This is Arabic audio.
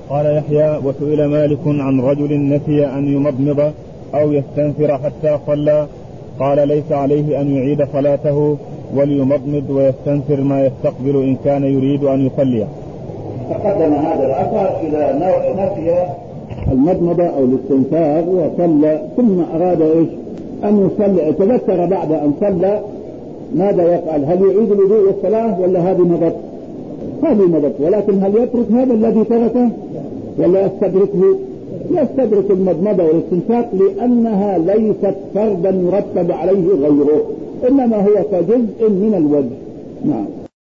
قال يحيى وسئل مالك عن رجل نسي أن يمضمض أو يستنثر حتى صلى قال ليس عليه أن يعيد صلاته وليمضمض ويستنثر ما يستقبل إن كان يريد أن يصلي. تقدم هذا الأثر إلى نفي المضمضة أو الاستنثار وصلى ثم أراد أن يصلي تذكر بعد أن صلى ماذا يفعل؟ هل يعيد الوضوء والصلاة ولا هذه مضت؟ هذه مضت، ولكن هل يترك هذا الذي تركه ولا يستدركه؟ يستدرك المضمضة والاستنشاق لأنها ليست فرضا يرتب عليه غيره، إنما هو كجزء من الوجه. نعم.